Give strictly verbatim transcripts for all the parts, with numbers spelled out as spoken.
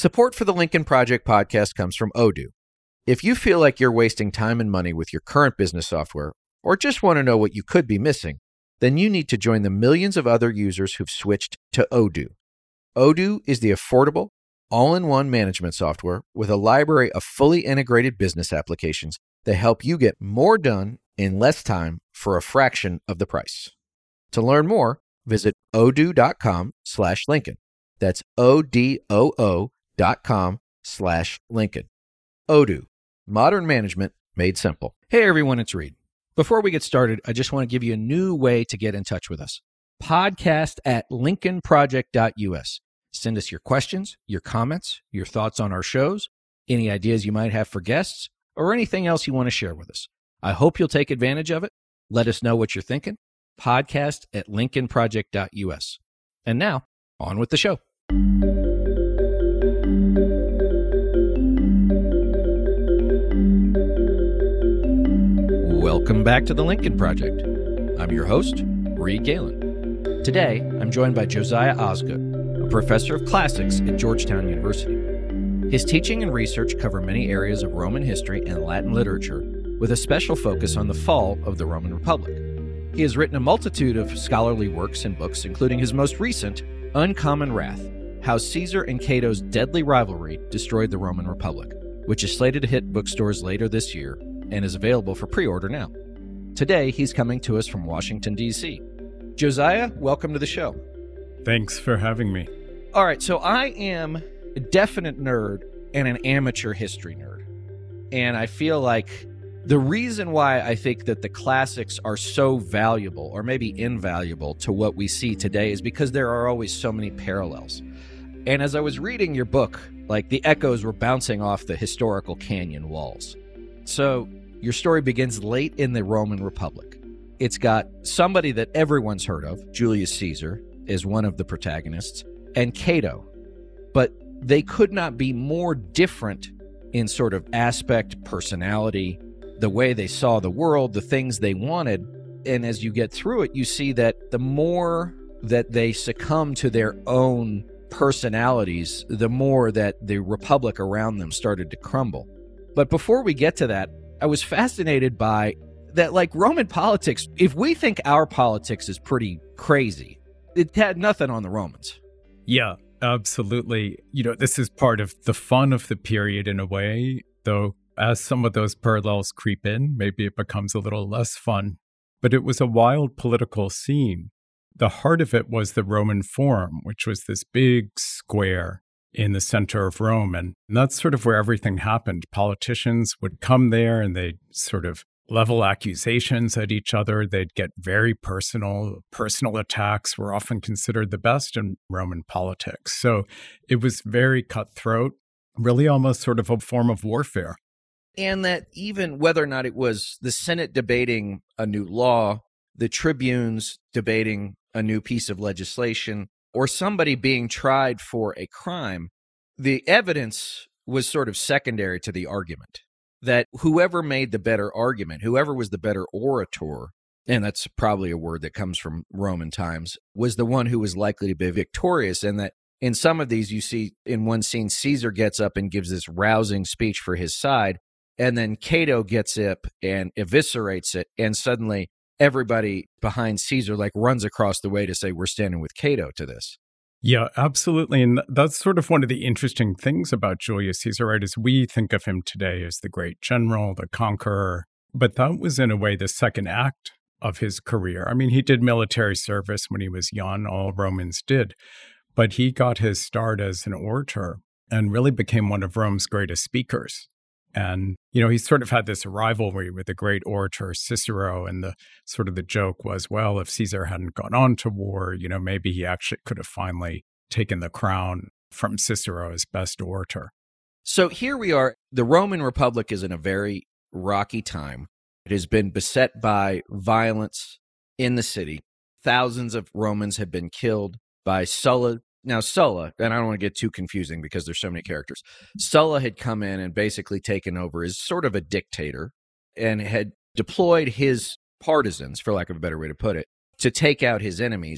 Support for the Lincoln Project podcast comes from Odoo. If you feel like you're wasting time and money with your current business software, or just want to know what you could be missing, then you need to join the millions of other users who've switched to Odoo. Odoo is the affordable, all-in-one management software with a library of fully integrated business applications that help you get more done in less time for a fraction of the price. To learn more, visit odoo.com slash Lincoln. That's O-D-O-O dot com slash Lincoln. Odoo, modern management made simple. Hey everyone, it's Reed. Before we get started, I just want to give you a new way to get in touch with us. Podcast at lincoln project dot U S. Send us your questions, your comments, your thoughts on our shows, any ideas you might have for guests, or anything else you want to share with us. I hope you'll take advantage of it. Let us know what you're thinking. Podcast at lincoln project dot U S. And now, on with the show. Welcome back to the Lincoln Project. I'm your host, Reed Galen. Today, I'm joined by Josiah Osgood, a professor of classics at Georgetown University. His teaching and research cover many areas of Roman history and Latin literature, with a special focus on the fall of the Roman Republic. He has written a multitude of scholarly works and books, including his most recent, Uncommon Wrath: How Caesar and Cato's Deadly Rivalry Destroyed the Roman Republic, which is slated to hit bookstores later this year and is available for pre-order now. Today, he's coming to us from Washington, D C. Josiah, welcome to the show. Thanks for having me. All right, so I am a definite nerd and an amateur history nerd. And I feel like the reason why I think that the classics are so valuable, or maybe invaluable, to what we see today is because there are always so many parallels. And as I was reading your book, like the echoes were bouncing off the historical canyon walls. So your story begins late in the Roman Republic. It's got somebody that everyone's heard of, Julius Caesar, is one of the protagonists, and Cato. But they could not be more different in sort of aspect, personality, the way they saw the world, the things they wanted. And as you get through it, you see that the more that they succumb to their own personalities, the more that the republic around them started to crumble. But before we get to that, I was fascinated by that, like Roman politics, if we think our politics is pretty crazy, it had nothing on the Romans. Yeah, absolutely. You know, this is part of the fun of the period in a way, though as some of those parallels creep in, maybe it becomes a little less fun. But it was a wild political scene. The heart of it was the Roman Forum, which was this big square in the center of Rome. And that's sort of where everything happened. Politicians would come there and they'd sort of level accusations at each other. They'd get very personal. Personal attacks were often considered the best in Roman politics. So it was very cutthroat, really almost sort of a form of warfare. And that even whether or not it was the Senate debating a new law, the tribunes debating a new piece of legislation, or somebody being tried for a crime, the evidence was sort of secondary to the argument. That whoever made the better argument, whoever was the better orator, and that's probably a word that comes from Roman times, was the one who was likely to be victorious. And that in some of these, you see in one scene, Caesar gets up and gives this rousing speech for his side, and then Cato gets up and eviscerates it, and suddenly everybody behind Caesar like runs across the way to say, we're standing with Cato to this. Yeah, absolutely. And that's sort of one of the interesting things about Julius Caesar, right? Is we think of him today as the great general, the conqueror, but that was in a way the second act of his career. I mean, he did military service when he was young, all Romans did, but he got his start as an orator and really became one of Rome's greatest speakers. And, you know, he sort of had this rivalry with the great orator Cicero. And the sort of the joke was, well, if Caesar hadn't gone on to war, you know, maybe he actually could have finally taken the crown from Cicero as best orator. So here we are. The Roman Republic is in a very rocky time. It has been beset by violence in the city. Thousands of Romans have been killed by Sulla. Now, Sulla, and I don't want to get too confusing because there's so many characters. Sulla had come in and basically taken over as sort of a dictator and had deployed his partisans, for lack of a better way to put it, to take out his enemies.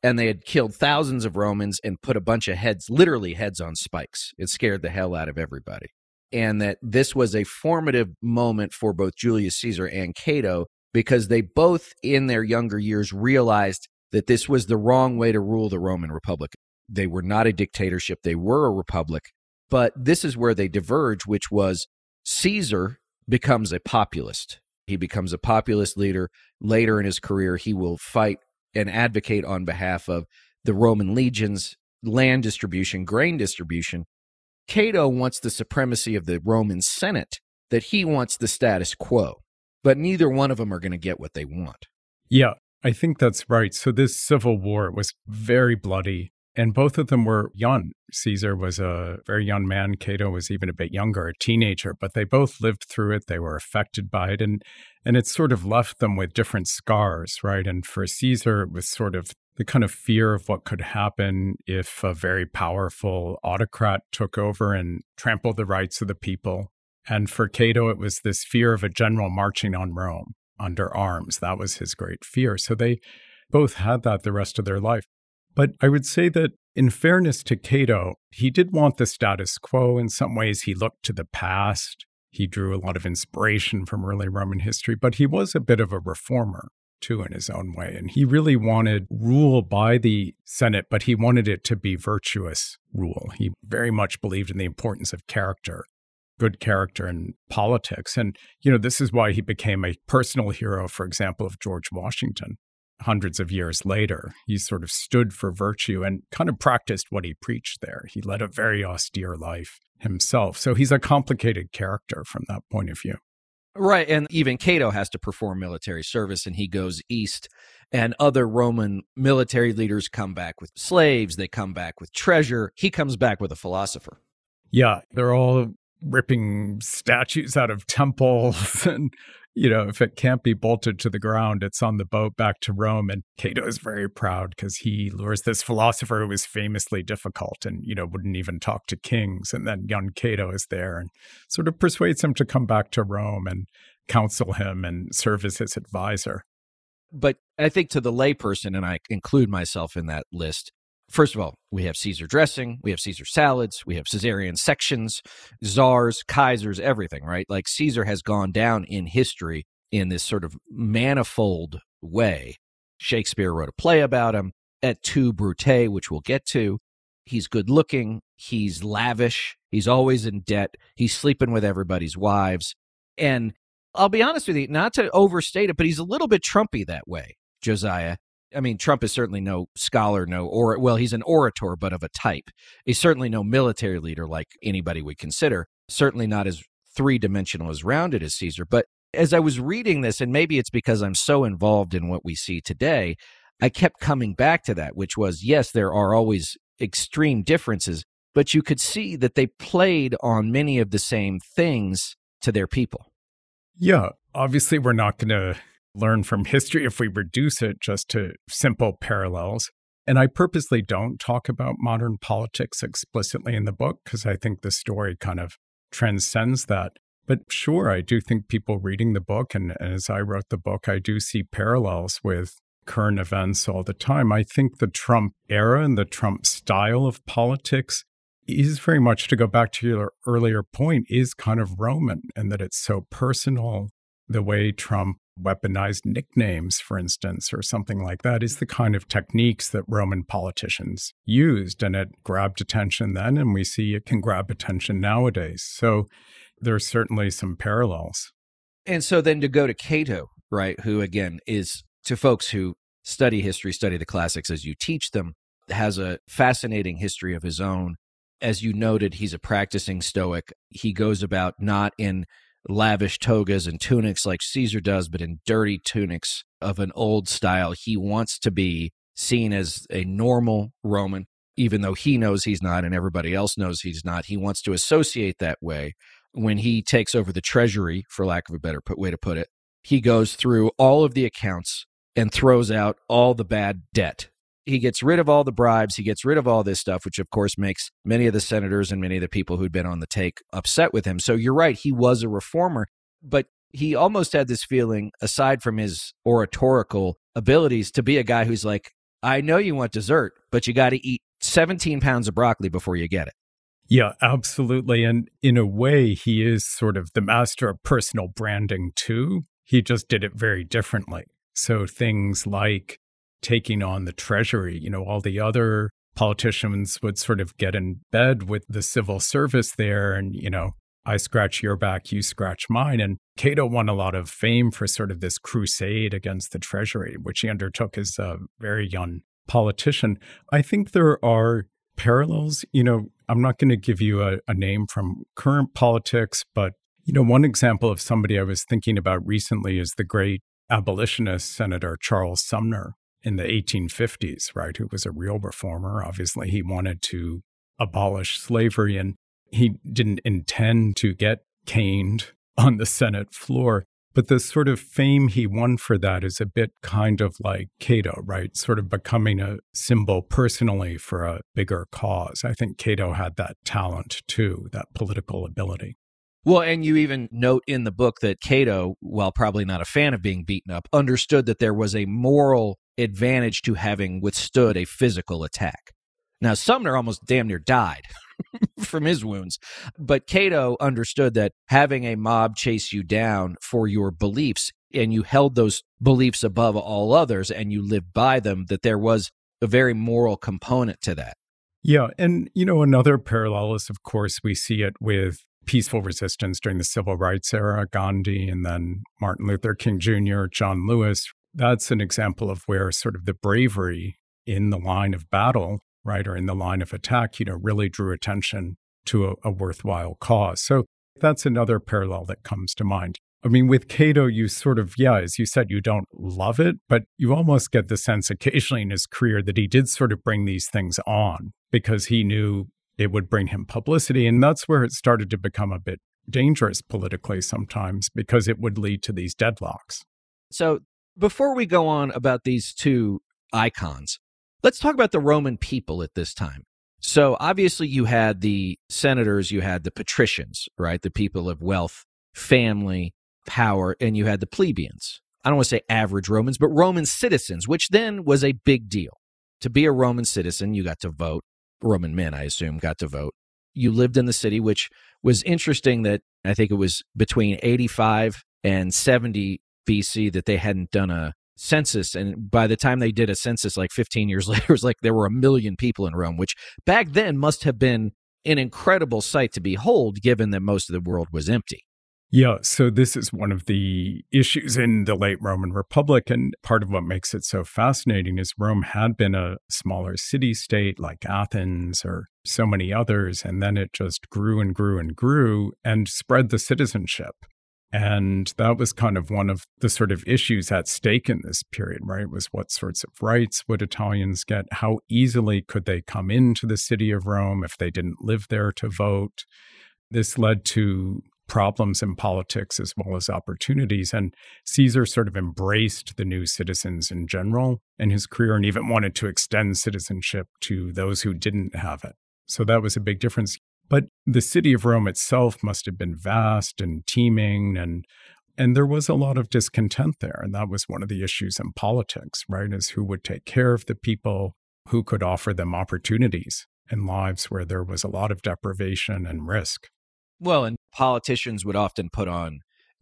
And they had killed thousands of Romans and put a bunch of heads, literally heads on spikes. It scared the hell out of everybody. And that this was a formative moment for both Julius Caesar and Cato, because they both, in their younger years, realized that this was the wrong way to rule the Roman Republic. They were not a dictatorship. They were a republic. But this is where they diverge, which was Caesar becomes a populist. He becomes a populist leader. Later in his career, he will fight and advocate on behalf of the Roman legions, land distribution, grain distribution. Cato wants the supremacy of the Roman Senate, that he wants the status quo. But neither one of them are going to get what they want. Yeah, I think that's right. So this civil war was very bloody, and both of them were young. Caesar was a very young man. Cato was even a bit younger, a teenager, but they both lived through it. They were affected by it, and and it sort of left them with different scars, right? And for Caesar, it was sort of the kind of fear of what could happen if a very powerful autocrat took over and trampled the rights of the people. And for Cato, it was this fear of a general marching on Rome under arms. That was his great fear. So they both had that the rest of their life. But I would say that in fairness to Cato, he did want the status quo. In some ways, he looked to the past. He drew a lot of inspiration from early Roman history, but he was a bit of a reformer too in his own way. And he really wanted rule by the Senate, but he wanted it to be virtuous rule. He very much believed in the importance of character, good character in politics. And, you know, this is why he became a personal hero, for example, of George Washington. Hundreds of years later, he sort of stood for virtue and kind of practiced what he preached there. He led a very austere life himself. So he's a complicated character from that point of view. Right. And even Cato has to perform military service, and he goes east. And other Roman military leaders come back with slaves. They come back with treasure. He comes back with a philosopher. Yeah, they're all ripping statues out of temples. And, you know, if it can't be bolted to the ground, it's on the boat back to Rome. And Cato is very proud because he lures this philosopher who was famously difficult and, you know, wouldn't even talk to kings. And then young Cato is there and sort of persuades him to come back to Rome and counsel him and serve as his advisor. But I think to the layperson, and I include myself in that list, first of all, we have Caesar dressing, we have Caesar salads, we have Caesarian sections, czars, Kaisers, everything, right? Like Caesar has gone down in history in this sort of manifold way. Shakespeare wrote a play about him, Et tu, Brute, which we'll get to. He's good looking, he's lavish, he's always in debt, he's sleeping with everybody's wives. And I'll be honest with you, not to overstate it, but he's a little bit Trumpy that way, Josiah. I mean, Trump is certainly no scholar, no or well, he's an orator, but of a type. He's certainly no military leader like anybody would consider. Certainly not as three-dimensional, as rounded as Caesar. But as I was reading this, and maybe it's because I'm so involved in what we see today, I kept coming back to that, which was, yes, there are always extreme differences, but you could see that they played on many of the same things to their people. Yeah, obviously we're not going to learn from history if we reduce it just to simple parallels. And I purposely don't talk about modern politics explicitly in the book because I think the story kind of transcends that. But sure, I do think people reading the book, and, and as I wrote the book, I do see parallels with current events all the time. I think the Trump era and the Trump style of politics is very much, to go back to your earlier point, is kind of Roman, and that it's so personal. The way Trump weaponized nicknames, for instance, or something like that, is the kind of techniques that Roman politicians used. And it grabbed attention then, and we see it can grab attention nowadays. So there's certainly some parallels. And so then to go to Cato, right, who again is, to folks who study history, study the classics as you teach them, has a fascinating history of his own. As you noted, he's a practicing Stoic. He goes about not in lavish togas and tunics like Caesar does, but in dirty tunics of an old style. He wants to be seen as a normal Roman, even though he knows he's not and everybody else knows he's not. He wants to associate that way. When he takes over the treasury, for lack of a better way to put it, he goes through all of the accounts and throws out all the bad debt. He gets rid of all the bribes. He gets rid of all this stuff, which of course makes many of the senators and many of the people who'd been on the take upset with him. So you're right, he was a reformer, but he almost had this feeling, aside from his oratorical abilities, to be a guy who's like, I know you want dessert, but you got to eat seventeen pounds of broccoli before you get it. Yeah, absolutely. And in a way, he is sort of the master of personal branding too. He just did it very differently. So things like taking on the treasury, you know, all the other politicians would sort of get in bed with the civil service there and, you know, I scratch your back, you scratch mine. And Cato won a lot of fame for sort of this crusade against the treasury, which he undertook as a very young politician. I think there are parallels. You know, I'm not going to give you a, a name from current politics, but, you know, one example of somebody I was thinking about recently is the great abolitionist Senator Charles Sumner in the eighteen fifties, right, who was a real reformer. Obviously, he wanted to abolish slavery, and he didn't intend to get caned on the Senate floor. But the sort of fame he won for that is a bit kind of like Cato, right? Sort of becoming a symbol personally for a bigger cause. I think Cato had that talent too, that political ability. Well, and you even note in the book that Cato, while probably not a fan of being beaten up, understood that there was a moral advantage to having withstood a physical attack. Now, Sumner almost damn near died from his wounds, but Cato understood that having a mob chase you down for your beliefs, and you held those beliefs above all others, and you lived by them, that there was a very moral component to that. Yeah, and, you know, another parallel is, of course, we see it with peaceful resistance during the civil rights era, Gandhi, and then Martin Luther King Junior, John Lewis. That's an example of where sort of the bravery in the line of battle, right, or in the line of attack, you know, really drew attention to a, a worthwhile cause. So that's another parallel that comes to mind. I mean, with Cato, you sort of, yeah, as you said, you don't love it, but you almost get the sense occasionally in his career that he did sort of bring these things on because he knew it would bring him publicity. And that's where it started to become a bit dangerous politically sometimes because it would lead to these deadlocks. So before we go on about these two icons, let's talk about the Roman people at this time. So obviously you had the senators, you had the patricians, right? The people of wealth, family, power, and you had the plebeians. I don't want to say average Romans, but Roman citizens, which then was a big deal. To be a Roman citizen, you got to vote. Roman men, I assume, got to vote. You lived in the city, which was interesting that I think it was between eighty-five and seventy B C that they hadn't done a census. And by the time they did a census, like fifteen years later, it was like there were a million people in Rome, which back then must have been an incredible sight to behold, given that most of the world was empty. Yeah, so this is one of the issues in the late Roman Republic, and part of what makes it so fascinating is Rome had been a smaller city-state like Athens or so many others, and then it just grew and grew and grew and spread the citizenship. And that was kind of one of the sort of issues at stake in this period, right? Was what sorts of rights would Italians get? How easily could they come into the city of Rome if they didn't live there to vote? This led to problems in politics as well as opportunities. And Caesar sort of embraced the new citizens in general in his career and even wanted to extend citizenship to those who didn't have it. So that was a big difference. But the city of Rome itself must have been vast and teeming, and and there was a lot of discontent there. And that was one of the issues in politics, right, is who would take care of the people, who could offer them opportunities in lives where there was a lot of deprivation and risk. Well, and politicians would often put on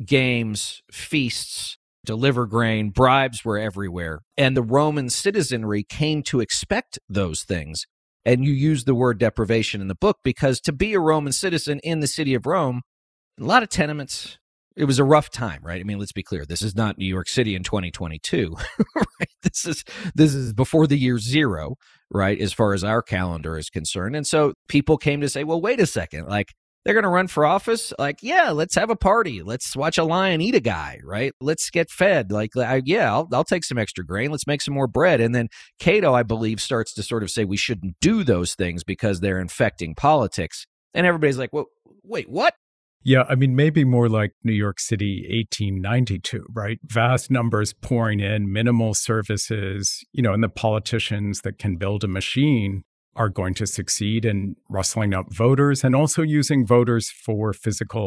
games, feasts, deliver grain, bribes were everywhere. And the Roman citizenry came to expect those things. And you use the word deprivation in the book because to be a Roman citizen in the city of Rome, a lot of tenements, it was a rough time, right? I mean, let's be clear. This is not New York City in twenty twenty-two, right? This is this is before the year zero, right, as far as our calendar is concerned. And so people came to say, well, wait a second, like, they're going to run for office? Like, yeah, let's have a party. Let's watch a lion eat a guy, right? Let's get fed. Like, I, yeah, I'll, I'll take some extra grain. Let's make some more bread. And then Cato, I believe, starts to sort of say we shouldn't do those things because they're infecting politics. And everybody's like, well, wait, what? Yeah, I mean, maybe more like New York City, eighteen ninety-two, right? Vast numbers pouring in, minimal services, you know, and the politicians that can build a machine are going to succeed in rustling up voters and also using voters for physical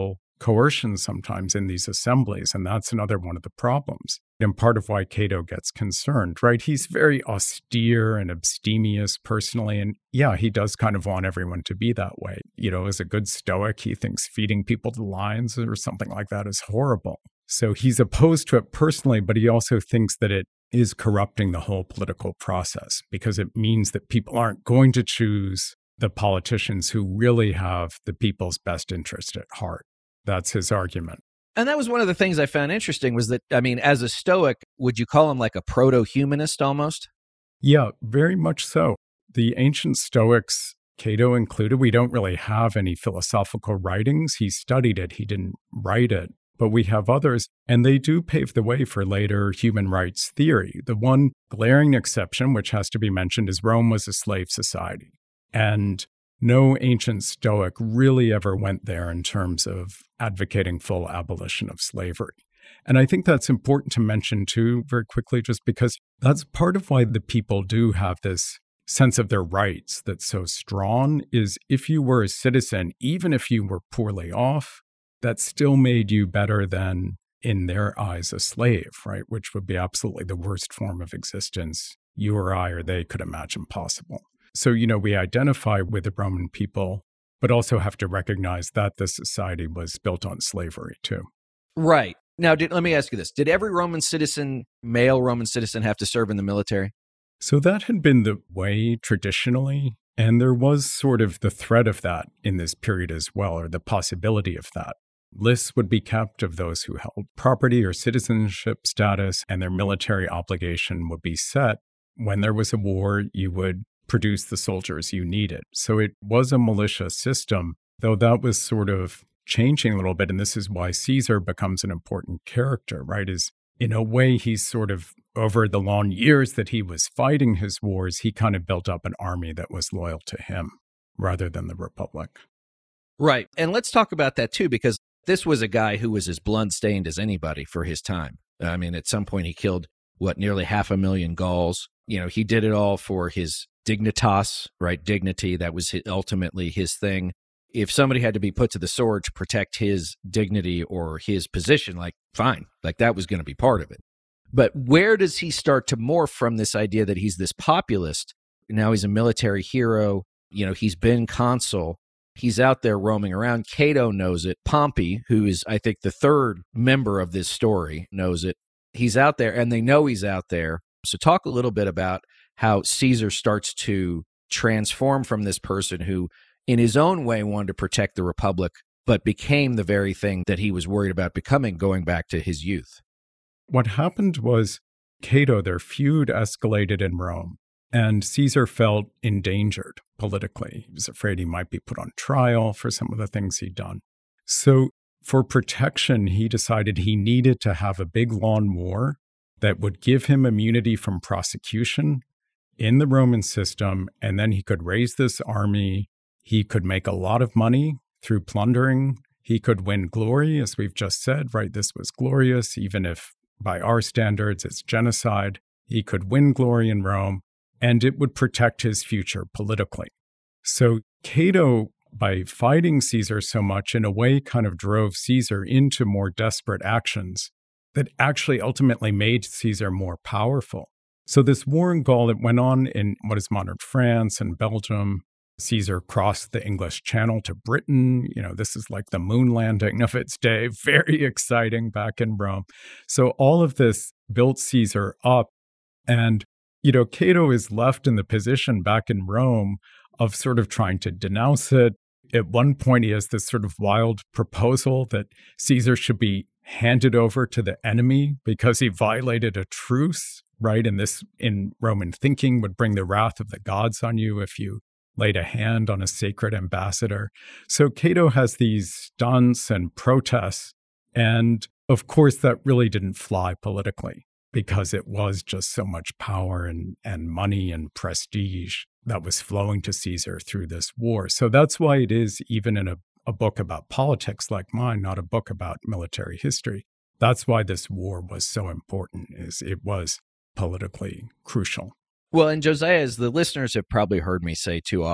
coercion sometimes in these assemblies, and that's another one of the problems. And part of why Cato gets concerned, right? He's very austere and abstemious personally, and yeah, he does kind of want everyone to be that way. You know, as a good Stoic, he thinks feeding people to lions or something like that is horrible. So he's opposed to it personally, but he also thinks that it is corrupting the whole political process because it means that people aren't going to choose the politicians who really have the people's best interest at heart. That's his argument. And that was one of the things I found interesting was that, I mean, as a Stoic, would you call him like a proto-humanist almost? Yeah, very much so. The ancient Stoics, Cato included, we don't really have any philosophical writings. He studied it, he didn't write it. But we have others, and they do pave the way for later human rights theory. The one glaring exception, which has to be mentioned, is Rome was a slave society. And no ancient Stoic really ever went there in terms of advocating full abolition of slavery. And I think that's important to mention too, very quickly, just because that's part of why the people do have this sense of their rights that's so strong, is if you were a citizen, even if you were poorly off, that still made you better than, in their eyes, a slave, right? Which would be absolutely the worst form of existence you or I or they could imagine possible. So, you know, we identify with the Roman people, but also have to recognize that the society was built on slavery too. Right. Now, did, let me ask you this. Did every Roman citizen, male Roman citizen, have to serve in the military? So that had been the way traditionally, and there was sort of the threat of that in this period as well, or the possibility of that. Lists would be kept of those who held property or citizenship status, and their military obligation would be set. When there was a war, you would produce the soldiers you needed. So it was a militia system, though that was sort of changing a little bit. And this is why Caesar becomes an important character, right? Is in a way, he's sort of, over the long years that he was fighting his wars, he kind of built up an army that was loyal to him rather than the Republic. Right. And let's talk about that too, because this was a guy who was as blood-stained as anybody for his time. I mean, at some point he killed, what, nearly half a million Gauls. You know, he did it all for his dignitas, right? Dignity. That was his, ultimately his thing. If somebody had to be put to the sword to protect his dignity or his position, like, fine, like that was going to be part of it. But where does he start to morph from this idea that he's this populist? Now he's a military hero. You know, he's been consul. He's out there roaming around. Cato knows it. Pompey, who is, I think, the third member of this story, knows it. He's out there, and they know he's out there. So talk a little bit about how Caesar starts to transform from this person who, in his own way, wanted to protect the Republic, but became the very thing that he was worried about becoming, going back to his youth. What happened was Cato, their feud escalated in Rome. And Caesar felt endangered politically. He was afraid he might be put on trial for some of the things he'd done. So for protection, he decided he needed to have a big long war that would give him immunity from prosecution in the Roman system. And then he could raise this army. He could make a lot of money through plundering. He could win glory, as we've just said, right? This was glorious, even if by our standards it's genocide. He could win glory in Rome. And it would protect his future politically. So Cato, by fighting Caesar so much, in a way kind of drove Caesar into more desperate actions that actually ultimately made Caesar more powerful. So this war in Gaul, it went on in what is modern France and Belgium. Caesar crossed the English Channel to Britain. You know, this is like the moon landing of its day. Very exciting back in Rome. So all of this built Caesar up. And you know, Cato is left in the position back in Rome of sort of trying to denounce it. At one point, he has this sort of wild proposal that Caesar should be handed over to the enemy because he violated a truce, right? And this, in Roman thinking, would bring the wrath of the gods on you if you laid a hand on a sacred ambassador. So Cato has these stunts and protests. And of course, that really didn't fly politically, because it was just so much power and, and money and prestige that was flowing to Caesar through this war. So that's why it is, even in a, a book about politics like mine, not a book about military history, that's why this war was so important, is it was politically crucial. Well, and Josiah, as the listeners have probably heard me say too often,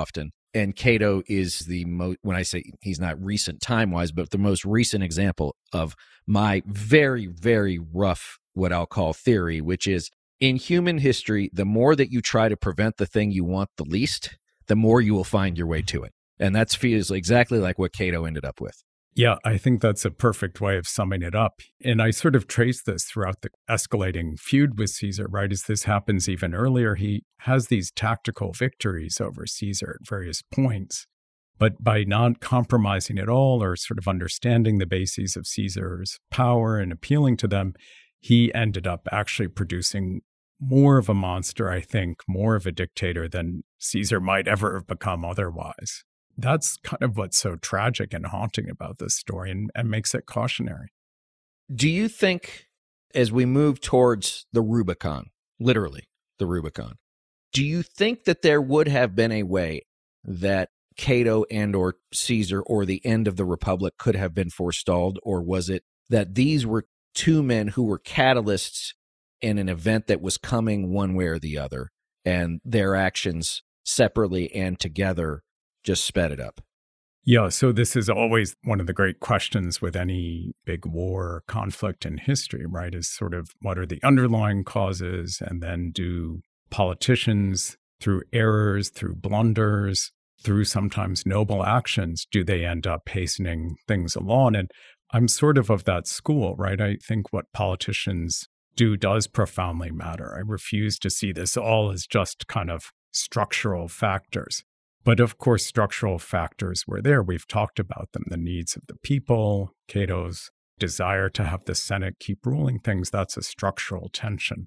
And Cato is the most, when I say he's not recent time-wise, but the most recent example of my very, very rough, what I'll call theory, which is in human history, the more that you try to prevent the thing you want the least, the more you will find your way to it. And that feels exactly like what Cato ended up with. Yeah, I think that's a perfect way of summing it up. And I sort of trace this throughout the escalating feud with Caesar, right? As this happens even earlier, he has these tactical victories over Caesar at various points. But by not compromising at all or sort of understanding the bases of Caesar's power and appealing to them, he ended up actually producing more of a monster, I think, more of a dictator than Caesar might ever have become otherwise. That's kind of what's so tragic and haunting about this story and, and makes it cautionary. Do you think, as we move towards the Rubicon, literally the Rubicon, do you think that there would have been a way that Cato and or Caesar or the end of the Republic could have been forestalled? Or was it that these were two men who were catalysts in an event that was coming one way or the other, and their actions separately and together just sped it up? Yeah, so this is always one of the great questions with any big war or conflict in history, right? Is sort of what are the underlying causes, and then do politicians, through errors, through blunders, through sometimes noble actions, do they end up hastening things along? And I'm sort of of that school, right? I think what politicians do does profoundly matter. I refuse to see this all as just kind of structural factors. But of course, structural factors were there. We've talked about them, the needs of the people, Cato's desire to have the Senate keep ruling things. That's a structural tension.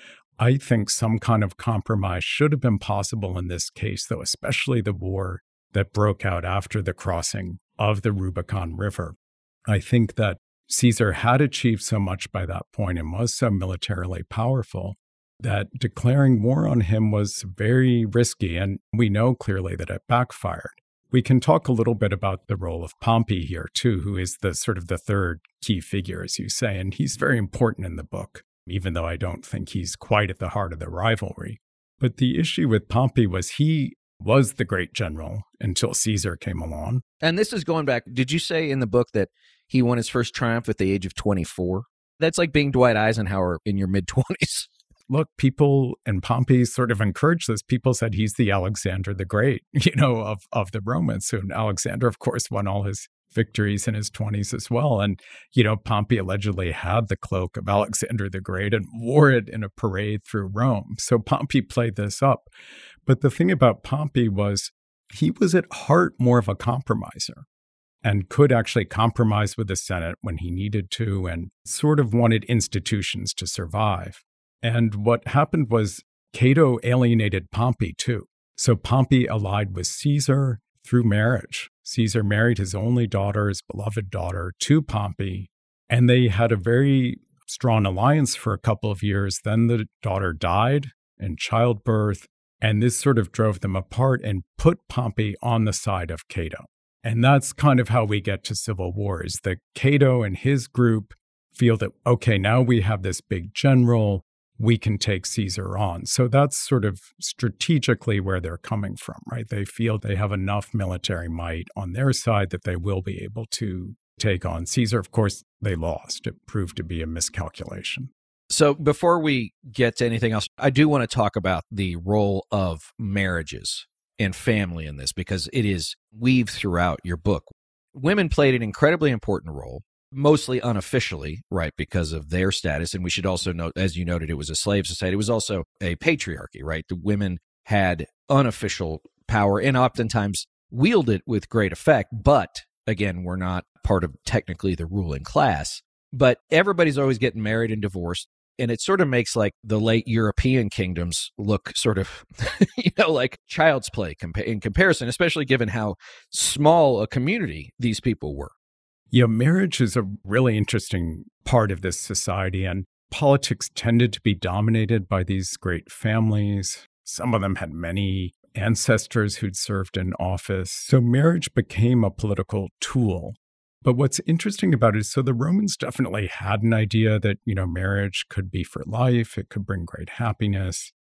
I think some kind of compromise should have been possible in this case, though, especially the war that broke out after the crossing of the Rubicon River. I think that Caesar had achieved so much by that point and was so militarily powerful that declaring war on him was very risky, and we know clearly that it backfired. We can talk a little bit about the role of Pompey here, too, who is the sort of the third key figure, as you say, and he's very important in the book, even though I don't think he's quite at the heart of the rivalry. But the issue with Pompey was he was the great general until Caesar came along. And this is going back, did you say in the book that he won his first triumph at the age of twenty-four? That's like being Dwight Eisenhower in your mid-twenties. Look, people, and Pompey sort of encouraged this. People said he's the Alexander the Great, you know, of, of the Romans. And Alexander, of course, won all his victories in his twenties as well. And, you know, Pompey allegedly had the cloak of Alexander the Great and wore it in a parade through Rome. So Pompey played this up. But the thing about Pompey was he was at heart more of a compromiser and could actually compromise with the Senate when he needed to and sort of wanted institutions to survive. And what happened was Cato alienated Pompey too. So Pompey allied with Caesar through marriage. Caesar married his only daughter, his beloved daughter, to Pompey, and they had a very strong alliance for a couple of years. Then the daughter died in childbirth, and this sort of drove them apart and put Pompey on the side of Cato. And that's kind of how we get to civil war, is that Cato and his group feel that, okay, now we have this big general, we can take Caesar on. So that's sort of strategically where they're coming from, right? They feel they have enough military might on their side that they will be able to take on Caesar. Of course, they lost. It proved to be a miscalculation. So before we get to anything else, I do want to talk about the role of marriages and family in this, because it is weaved throughout your book. Women played an incredibly important role, mostly unofficially, right, because of their status. And we should also note, as you noted, it was a slave society. It was also a patriarchy, right? The women had unofficial power and oftentimes wielded it with great effect. But again, we're not part of technically the ruling class. But everybody's always getting married and divorced. And it sort of makes like the late European kingdoms look sort of, you know, like child's play compa- in comparison, especially given how small a community these people were. Yeah, marriage is a really interesting part of this society, and politics tended to be dominated by these great families. Some of them had many ancestors who'd served in office. So marriage became a political tool. But what's interesting about it is, so the Romans definitely had an idea that, you know, marriage could be for life. It could bring great happiness.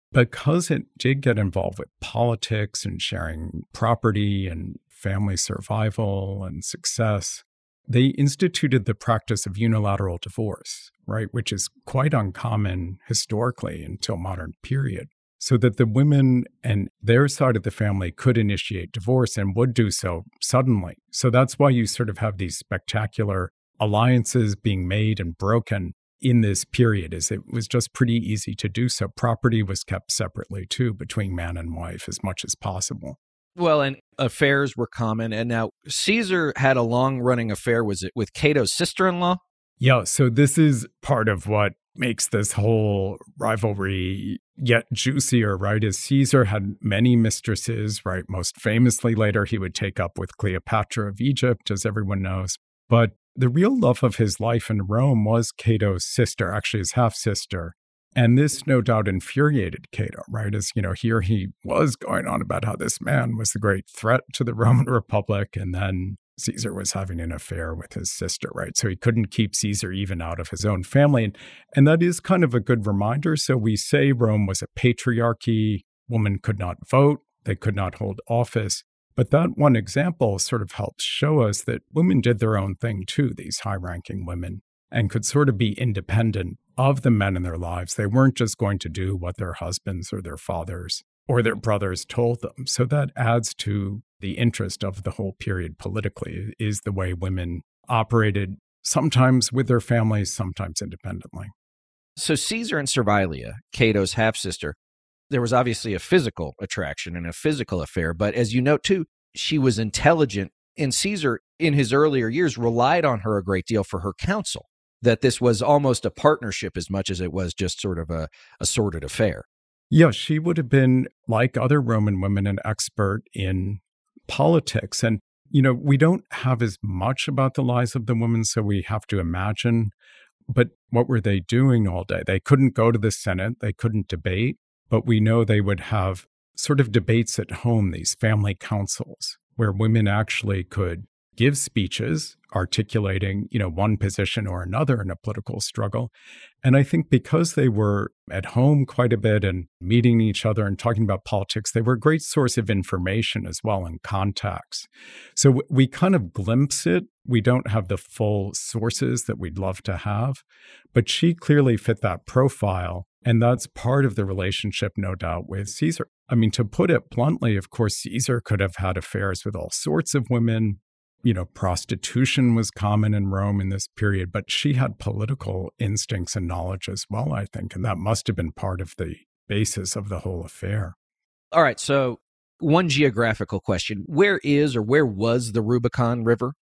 because it did get involved with politics and sharing property and family survival and success, they instituted the practice of unilateral divorce, right, which is quite uncommon historically until modern period, so that the women and their side of the family could initiate divorce and would do so suddenly. So that's why you sort of have these spectacular alliances being made and broken in this period, is it was just pretty easy to do so. Property was kept separately too between man and wife as much as possible. Well, and affairs were common. And now Caesar had a long-running affair, was it with Cato's sister-in-law? Yeah, so this is part of what makes this whole rivalry yet juicier, right? Is Caesar had many mistresses, right? Most famously later, he would take up with Cleopatra of Egypt, as everyone knows. But the real love of his life in Rome was Cato's sister, actually his half-sister. And this no doubt infuriated Cato, right? As, you know, here he was going on about how this man was the great threat to the Roman Republic, and then Caesar was having an affair with his sister, right? So he couldn't keep Caesar even out of his own family. And, and that is kind of a good reminder. So we say Rome was a patriarchy, women could not vote, they could not hold office. But that one example sort of helps show us that women did their own thing too, these high-ranking women, and could sort of be independent of the men in their lives. They weren't just going to do what their husbands or their fathers or their brothers told them. So that adds to the interest of the whole period politically, is the way women operated, sometimes with their families, sometimes independently. So Caesar and Servilia, Cato's half-sister, there was obviously a physical attraction and a physical affair. But as you note too, she was intelligent, and Caesar, in his earlier years, relied on her a great deal for her counsel, that this was almost a partnership as much as it was just sort of a, a sordid affair. Yeah, she would have been, like other Roman women, an expert in politics. And, you know, we don't have as much about the lives of the women, so we have to imagine. But what were they doing all day? They couldn't go to the Senate. They couldn't debate. But we know they would have sort of debates at home, these family councils, where women actually could give speeches articulating, you know, one position or another in a political struggle. And I think because they were at home quite a bit and meeting each other and talking about politics, they were a great source of information as well and contacts. So we kind of glimpse it. We don't have the full sources that we'd love to have, but she clearly fit that profile. And that's part of the relationship, no doubt, with Caesar. I mean, to put it bluntly, of course, Caesar could have had affairs with all sorts of women. You know, prostitution was common in Rome in this period, but she had political instincts and knowledge as well, I think. And that must have been part of the basis of the whole affair. All right. So one geographical question. Where is or where was the Rubicon River?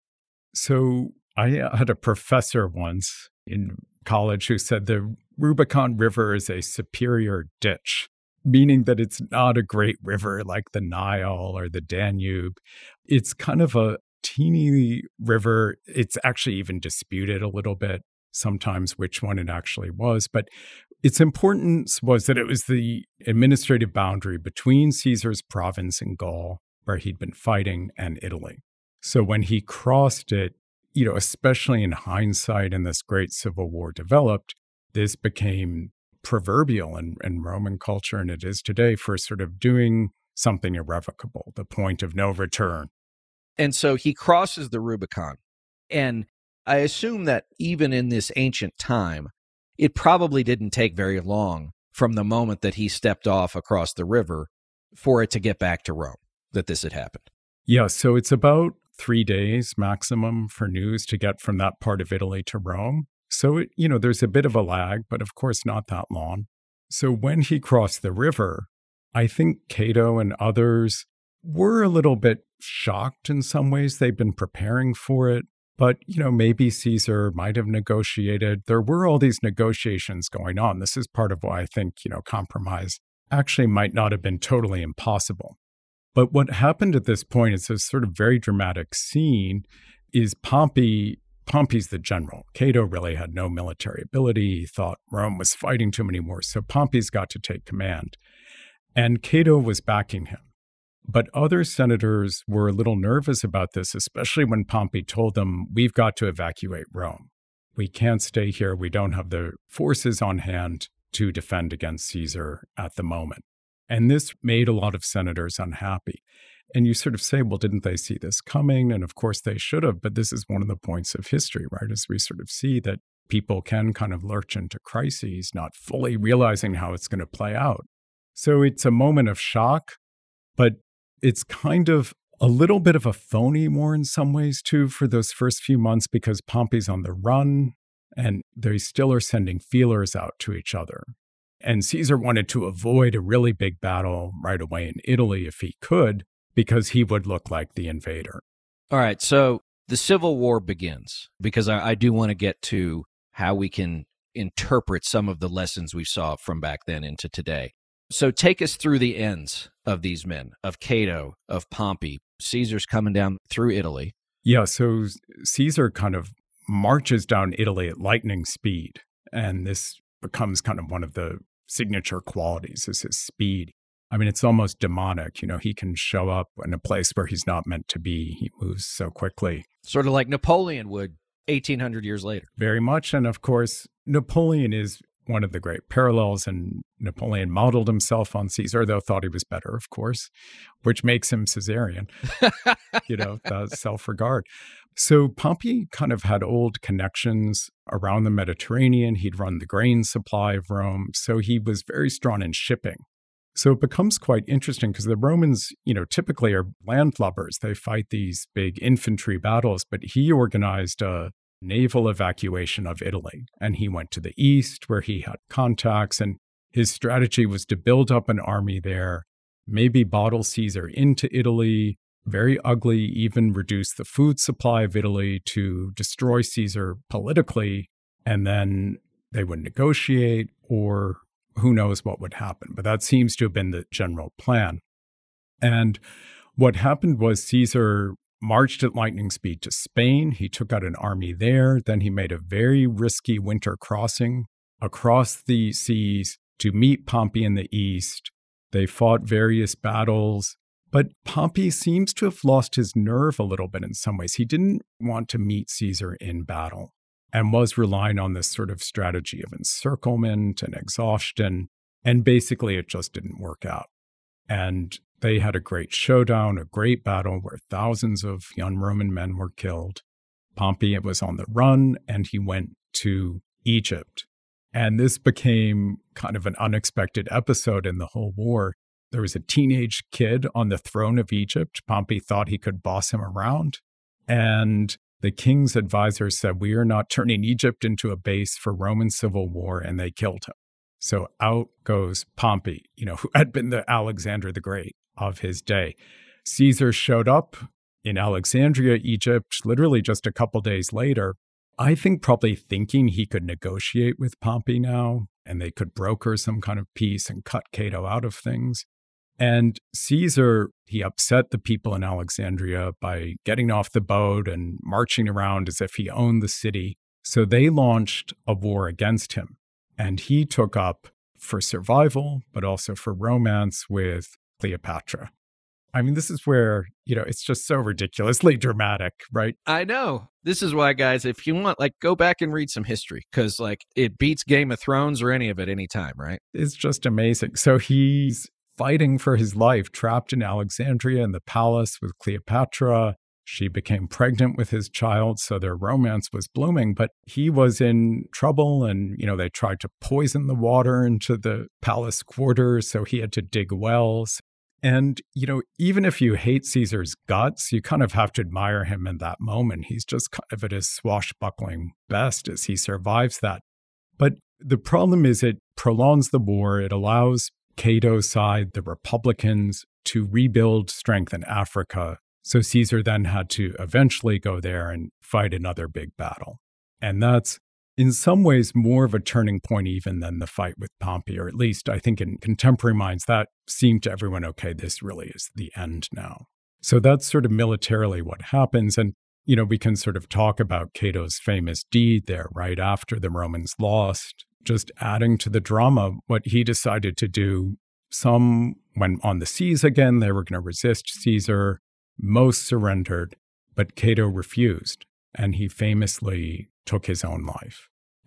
So I had a professor once in college who said the Rubicon River is a superior ditch, meaning that it's not a great river like the Nile or the Danube. It's kind of a teeny river. It's actually even disputed a little bit sometimes which one it actually was. But its importance was that it was the administrative boundary between Caesar's province in Gaul, where he'd been fighting, and Italy. So when he crossed it, you know, especially in hindsight, and this great civil war developed, this became proverbial in, in Roman culture, and it is today, for sort of doing something irrevocable, the point of no return. And so he crosses the Rubicon. And I assume that even in this ancient time, it probably didn't take very long from the moment that he stepped off across the river for it to get back to Rome, that this had happened. Yeah, so it's about three days maximum for news to get from that part of Italy to Rome. So, it, you know, there's a bit of a lag, but of course not that long. So when he crossed the river, I think Cato and others were a little bit shocked in some ways. They've been preparing for it, but, you know, maybe Caesar might have negotiated. There were all these negotiations going on. This is part of why I think, you know, compromise actually might not have been totally impossible. But what happened at this point is this sort of very dramatic scene is Pompey, Pompey's the general. Cato really had no military ability. He thought Rome was fighting too many wars. So Pompey's got to take command. And Cato was backing him. But other senators were a little nervous about this, especially when Pompey told them, we've got to evacuate Rome. We can't stay here. We don't have the forces on hand to defend against Caesar at the moment. And this made a lot of senators unhappy. And you sort of say, well, didn't they see this coming? And of course they should have, but this is one of the points of history, right? As we sort of see that people can kind of lurch into crises, not fully realizing how it's going to play out. So it's a moment of shock, but it's kind of a little bit of a phony war in some ways too for those first few months, because Pompey's on the run and they still are sending feelers out to each other. And Caesar wanted to avoid a really big battle right away in Italy if he could, because he would look like the invader. All right, so the Civil War begins, because I, I do want to get to how we can interpret some of the lessons we saw from back then into today. So take us through the ends of these men, of Cato, of Pompey. Caesar's coming down through Italy. Yeah, so Caesar kind of marches down Italy at lightning speed, and this becomes kind of one of the signature qualities is his speed. I mean, it's almost demonic. You know, he can show up in a place where he's not meant to be. He moves so quickly. Sort of like Napoleon would eighteen hundred years later. Very much. And of course, Napoleon is one of the great parallels, and Napoleon modeled himself on Caesar, though thought he was better, of course, which makes him Caesarian, you know, the self-regard. So Pompey kind of had old connections around the Mediterranean. He'd run the grain supply of Rome, so he was very strong in shipping. So it becomes quite interesting because the Romans, you know, typically are landlubbers. They fight these big infantry battles, but he organized a naval evacuation of Italy. And he went to the east where he had contacts, and his strategy was to build up an army there, maybe bottle Caesar into Italy, very ugly, even reduce the food supply of Italy to destroy Caesar politically, and then they would negotiate, or who knows what would happen. But that seems to have been the general plan. And what happened was Caesar marched at lightning speed to Spain. He took out an army there. Then he made a very risky winter crossing across the seas to meet Pompey in the east. They fought various battles, but Pompey seems to have lost his nerve a little bit in some ways. He didn't want to meet Caesar in battle and was relying on this sort of strategy of encirclement and exhaustion. And basically, it just didn't work out. And they had a great showdown, a great battle where thousands of young Roman men were killed. Pompey was on the run, and he went to Egypt. And this became kind of an unexpected episode in the whole war. There was a teenage kid on the throne of Egypt. Pompey thought he could boss him around. And the king's advisors said, we are not turning Egypt into a base for Roman civil war, and they killed him. So out goes Pompey, you know, who had been the Alexander the Great of his day. Caesar showed up in Alexandria, Egypt, literally just a couple days later, I think probably thinking he could negotiate with Pompey now, and they could broker some kind of peace and cut Cato out of things. And Caesar, he upset the people in Alexandria by getting off the boat and marching around as if he owned the city. So they launched a war against him. And he took up, for survival, but also for romance, with Cleopatra. I mean, this is where, you know, it's just so ridiculously dramatic, right? I know. This is why, guys, if you want, like, go back and read some history, because, like, it beats Game of Thrones or any of it anytime, right? It's just amazing. So he's fighting for his life, trapped in Alexandria in the palace with Cleopatra. She became pregnant with his child, so their romance was blooming, but he was in trouble, and, you know, they tried to poison the water into the palace quarters, so he had to dig wells. And, you know, even if you hate Caesar's guts, you kind of have to admire him in that moment. He's just kind of at his swashbuckling best as he survives that. But the problem is it prolongs the war. It allows Cato's side, the Republicans, to rebuild strength in Africa. So Caesar then had to eventually go there and fight another big battle. And that's in some ways more of a turning point even than the fight with Pompey, or at least I think in contemporary minds, that seemed to everyone, okay, this really is the end now. So that's sort of militarily what happens. And, you know, we can sort of talk about Cato's famous deed there right after the Romans lost, just adding to the drama what he decided to do. Some went on the seas again, they were going to resist Caesar. Most surrendered, but Cato refused, and he famously took his own life.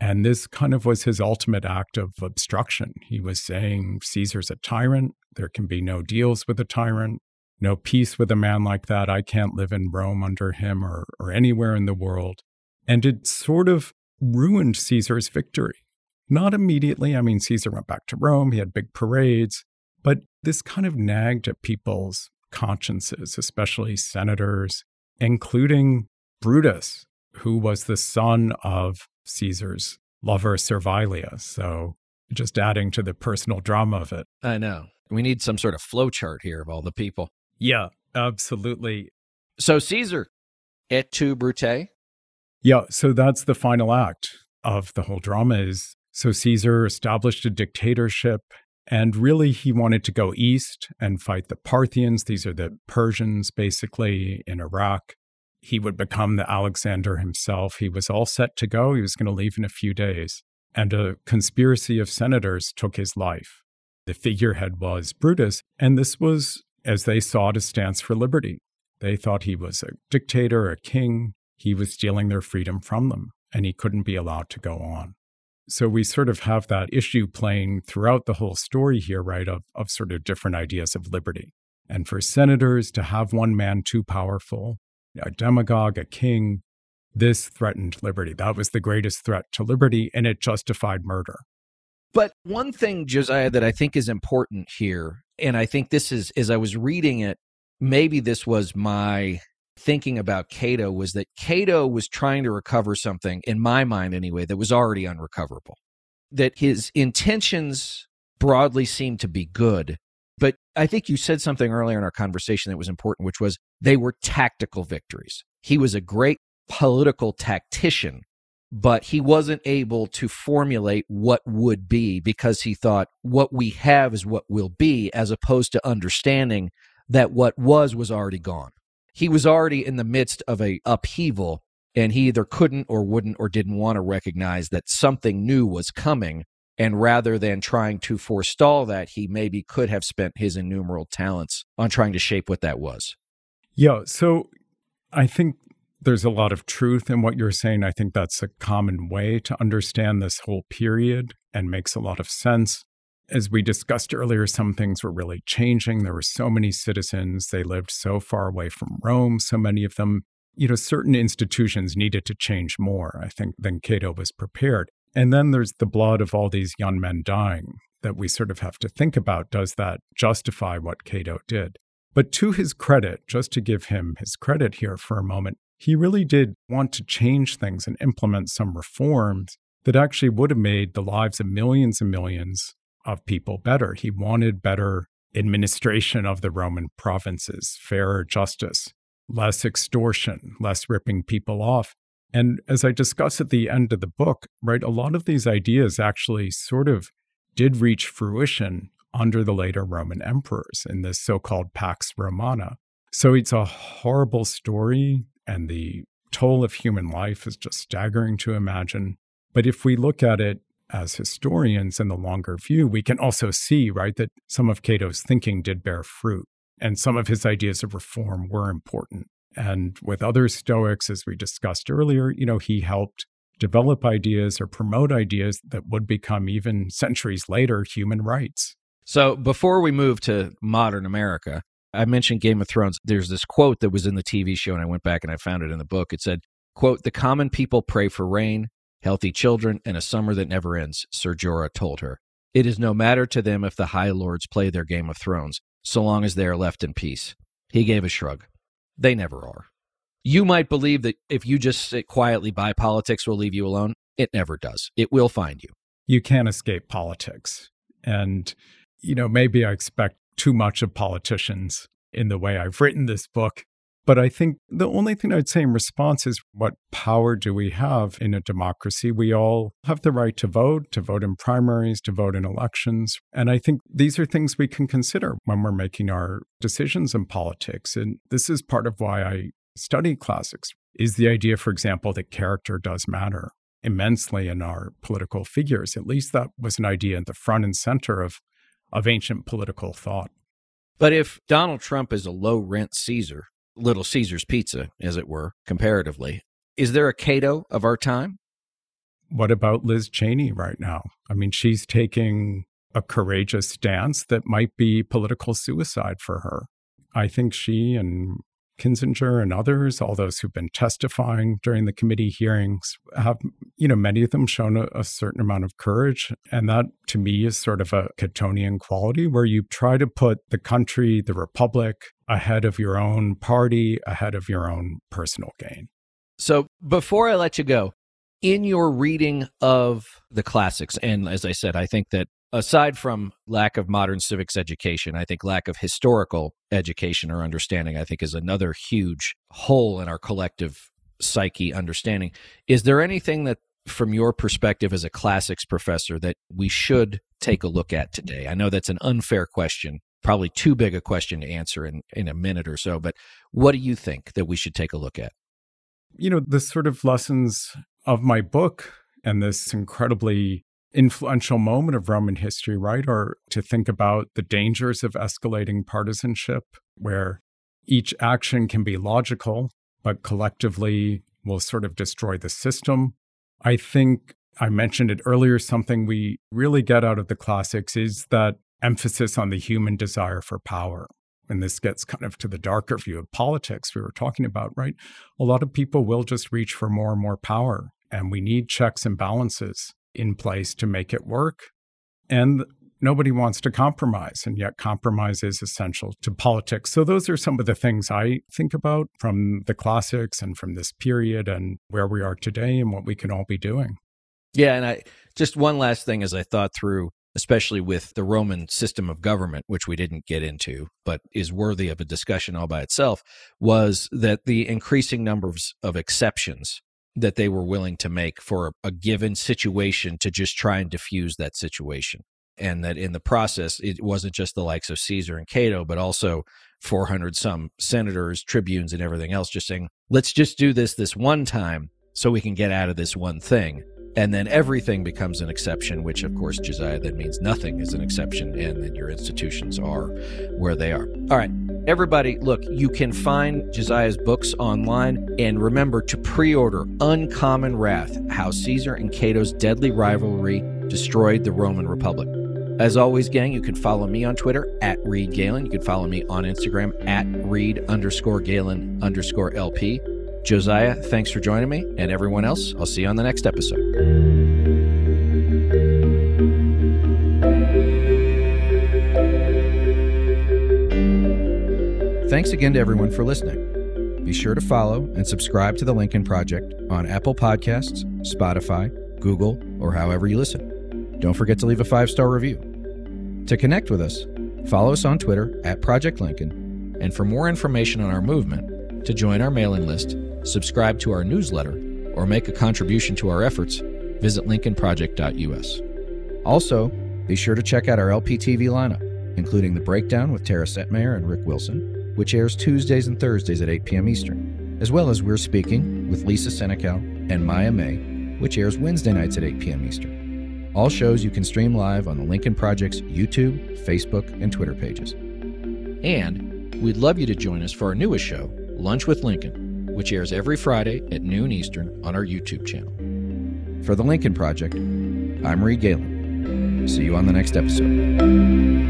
And this kind of was his ultimate act of obstruction. He was saying, Caesar's a tyrant. There can be no deals with a tyrant, no peace with a man like that. I can't live in Rome under him or, or anywhere in the world. And it sort of ruined Caesar's victory. Not immediately. I mean, Caesar went back to Rome. He had big parades. But this kind of nagged at people's consciences, especially senators, including Brutus, who was the son of Caesar's lover Servilia. So just adding to the personal drama of it. I know. We need some sort of flowchart here of all the people. Yeah, absolutely. So Caesar, et tu, Brute? Yeah, so that's the final act of the whole drama is, so Caesar established a dictatorship, and really he wanted to go east and fight the Parthians. These are the Persians, basically, in Iraq. He would become the Alexander himself. He was all set to go. He was going to leave in a few days. And a conspiracy of senators took his life. The figurehead was Brutus, and this was, as they saw it, a stance for liberty. They thought he was a dictator, a king. He was stealing their freedom from them, and he couldn't be allowed to go on. So we sort of have that issue playing throughout the whole story here, right, of, of sort of different ideas of liberty. And for senators to have one man too powerful, a demagogue, a king, this threatened liberty. That was the greatest threat to liberty, and it justified murder. But one thing, Josiah, that I think is important here, and I think this is, as I was reading it, maybe this was my thinking about Cato, was that Cato was trying to recover something, in my mind anyway, that was already unrecoverable. That his intentions broadly seemed to be good. But I think you said something earlier in our conversation that was important, which was they were tactical victories. He was a great political tactician, but he wasn't able to formulate what would be because he thought what we have is what will be, as opposed to understanding that what was was already gone. He was already in the midst of a upheaval, and he either couldn't or wouldn't or didn't want to recognize that something new was coming. And rather than trying to forestall that, he maybe could have spent his innumerable talents on trying to shape what that was. Yeah, so I think there's a lot of truth in what you're saying. I think that's a common way to understand this whole period and makes a lot of sense. As we discussed earlier, some things were really changing. There were so many citizens. They lived so far away from Rome, so many of them. You know, certain institutions needed to change more, I think, than Cato was prepared. And then there's the blood of all these young men dying that we sort of have to think about. Does that justify what Cato did? But to his credit, just to give him his credit here for a moment, he really did want to change things and implement some reforms that actually would have made the lives of millions and millions of people better. He wanted better administration of the Roman provinces, fairer justice, less extortion, less ripping people off. And as I discuss at the end of the book, right, a lot of these ideas actually sort of did reach fruition under the later Roman emperors in this so-called Pax Romana. So it's a horrible story, and the toll of human life is just staggering to imagine. But if we look at it as historians in the longer view, we can also see, right, that some of Cato's thinking did bear fruit, and some of his ideas of reform were important. And with other Stoics, as we discussed earlier, you know, he helped develop ideas or promote ideas that would become, even centuries later, human rights. So before we move to modern America, I mentioned Game of Thrones. There's this quote that was in the T V show, and I went back and I found it in the book. It said, quote, "The common people pray for rain, healthy children, and a summer that never ends," Ser Jorah told her. "It is no matter to them if the High Lords play their Game of Thrones, so long as they are left in peace." He gave a shrug. They never are. You might believe that if you just sit quietly by, politics will leave you alone. It never does. It will find you. You can't escape politics. And, you know, maybe I expect too much of politicians in the way I've written this book. But I think the only thing I'd say in response is, what power do we have in a democracy? We all have the right to vote, to vote in primaries, to vote in elections. And I think these are things we can consider when we're making our decisions in politics. And this is part of why I study classics, is the idea, for example, that character does matter immensely in our political figures. At least that was an idea at the front and center of, of ancient political thought. But if Donald Trump is a low-rent Caesar, Little Caesar's Pizza, as it were, comparatively, is there a Cato of our time? what about Liz Cheney right now? I mean, she's taking a courageous stance that might be political suicide for her. I think she and Kinzinger and others, all those who've been testifying during the committee hearings, have, you know, many of them shown a, a certain amount of courage. And that, to me, is sort of a Catonian quality where you try to put the country, the republic, ahead of your own party, ahead of your own personal gain. So before I let you go, in your reading of the classics, and as I said, I think that aside from lack of modern civics education, I think lack of historical education or understanding, I think, is another huge hole in our collective psyche understanding. Is there anything that, from your perspective as a classics professor, that we should take a look at today? I know that's an unfair question, probably too big a question to answer in, in a minute or so, but what do you think that we should take a look at? You know, the sort of lessons of my book and this incredibly influential moment of Roman history, right, are to think about the dangers of escalating partisanship, where each action can be logical, but collectively will sort of destroy the system. I think I mentioned it earlier, something we really get out of the classics is that emphasis on the human desire for power. And this gets kind of to the darker view of politics we were talking about, right? A lot of people will just reach for more and more power, and we need checks and balances in place to make it work. And nobody wants to compromise, and yet compromise is essential to politics. So those are some of the things I think about from the classics and from this period and where we are today and what we can all be doing. Yeah, and I just one last thing as I thought through, especially with the Roman system of government, which we didn't get into, but is worthy of a discussion all by itself, was that the increasing numbers of exceptions that they were willing to make for a given situation to just try and diffuse that situation. And that in the process, it wasn't just the likes of Caesar and Cato, but also four hundred some senators, tribunes, and everything else just saying, let's just do this this one time so we can get out of this one thing. And then everything becomes an exception, which, of course, Josiah, that means nothing is an exception, and then your institutions are where they are. All right, everybody, look, you can find Josiah's books online, and remember to pre-order Uncommon Wrath, How Caesar and Cato's Deadly Rivalry Destroyed the Roman Republic. As always, gang, you can follow me on Twitter, at Reed Galen. You can follow me on Instagram, at Reed underscore Galen underscore LP. Josiah, thanks for joining me, and everyone else, I'll see you on the next episode. Thanks again to everyone for listening. Be sure to follow and subscribe to The Lincoln Project on Apple Podcasts, Spotify, Google, or however you listen. Don't forget to leave a five-star review. To connect with us, follow us on Twitter at Project Lincoln, and for more information on our movement, to join our mailing list, subscribe to our newsletter, or make a contribution to our efforts, visit lincoln project dot u s. Also, be sure to check out our L P T V lineup, including The Breakdown with Tara Setmayer and Rick Wilson, which airs Tuesdays and Thursdays at eight p.m. Eastern, as well as We're Speaking with Lisa Senecal and Maya May, which airs Wednesday nights at eight p.m. Eastern. All shows you can stream live on the Lincoln Project's YouTube, Facebook, and Twitter pages. And we'd love you to join us for our newest show, Lunch with Lincoln, which airs every Friday at noon Eastern on our YouTube channel. For The Lincoln Project, I'm Reed Galen. See you on the next episode.